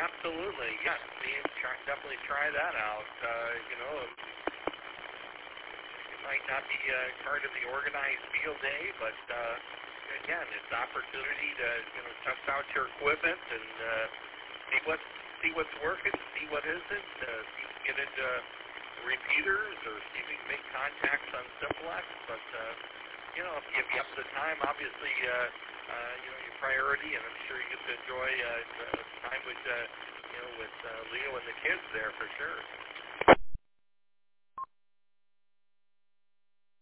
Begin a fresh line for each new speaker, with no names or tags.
absolutely. Yes, definitely try that out. It might not be part of the organized field day, but again, it's opportunity to test out your equipment and see what's working, see what isn't, see if you can get into repeaters or see if you can make contacts on Simplex. But if you have the time, obviously, your priority, and I'm sure you get to enjoy time with Leo and the kids there for sure.